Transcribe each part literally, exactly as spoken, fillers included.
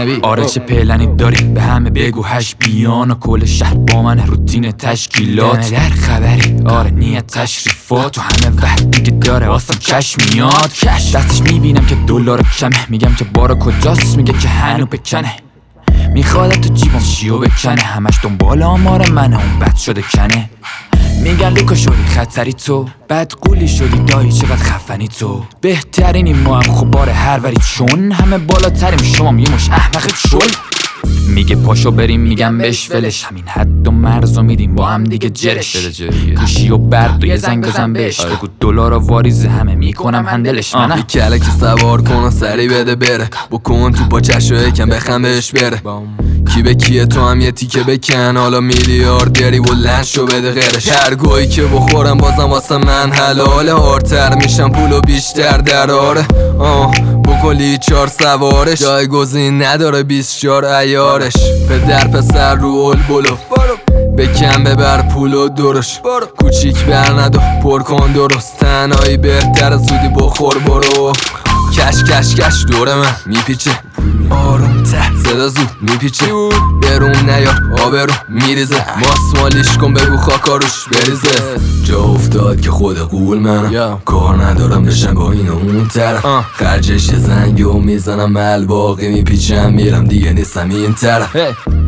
نبی آره چه پلنی داری به همه بگو هش بیان و کل شهر با من روتین تشکیلات در خبری آره نیت تشریفات تو همه وقتی که داره واسم کش میاد کش دستش میبینم که دلار کمه میگم که بارا کجاست میگه که هنو بکنه میخواد تو جیبم چیو بکنه همش دنبال آمار منه اون بد شده کنه میگن لوکا شدی خطری تو بد قولی شدی دایی چقدر خفنی تو بهترینی ما هم خب باره هر وری چون همه بالاتریم شما یه مش احمق شل میگه پاشو بریم میگم بش ولش همین حد و مرزو میدیم با هم دیگه جرش گوشی و برد و یه زنگ بزن بهش بگو دلار و واریز همه میکنم هندلش منم یه کلکی سوار کن و سری بده بره بکن تو پاچش و یکم بخم بهش بره کی به کیه تو هم یه تیکه بکن حالا میلیاردری بلند شو بده غیرش هر گویی که بخورم بازم واسه من حلاله هارتر میشم پولو بیشتر دراره آه بکلی چار سوارش جایگزین نداره بیست چار عیارش پدر پسر رو اول بلو بکن ببر پول و درش کوچیک بر ندو پر کن درست تنهایی بهتر زودی بخور برو کش کش کش دوره من میپیچه آروم ته صدا زود میپیچه برون نیار آبرو میریزه ماسمالیش کن بگو خاکاروش بریزه جا افتاد که خود قول منم کار ندارم بشم با این اون طرف خرجش زنگو میزنم مل باقی میپیچم میرم دیگه نیستم این طرف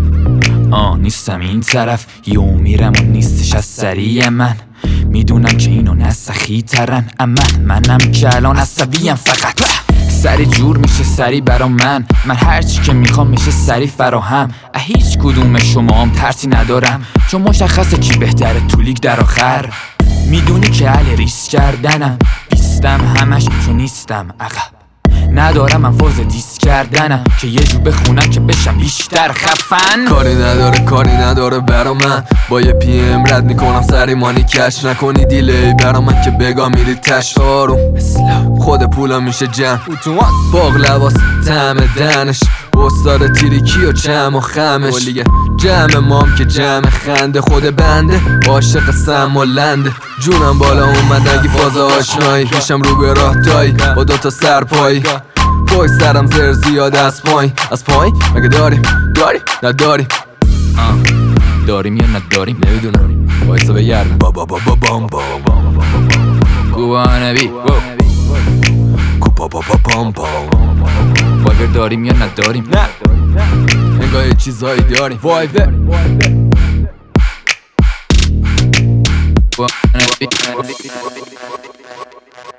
آه نیستم این طرف یو میرم و نیستش از سریع من میدونم که اینو نسخی ترن اما منم که الان عصبیم فقط سری جور میشه سری برا من من هرچی که میخوام میشه سری فراهم هیچ کدوم شما هم ترسی ندارم چون مشخصه کی بهتره تو لیگ در آخر میدونی که اهل ریس کردنم بیستم همش چون نیستم عقب ندارم من فوز دیس کردنم که یه جو بخونم که بشم بیشتر خفن کاری نداره کاری نداره برا من با یه پی ام رد میکنم سری مانی کش نکنی دیلی برا من که بگا میری تش آروم خود پولا میشه جمع باق لباس طعم دنش استاد تیریکی و چم و خمش جمع مام که جمع خنده خود بنده عاشق سم و لنده جونم بالا اومد نگی فاز آشنایی میشم رو به راه تایی با دوتا سرپایی بای سرم زر زیاد از پایین از پایین مگه داریم داریم نداریم داریم یا نداریم نمیدونم وایسا بگردم با با با با بام با کوبا نبی کوبا با با بام با واگر داریم یا نداریم انگاه یه چیزایی داریم وای به کوبا نبی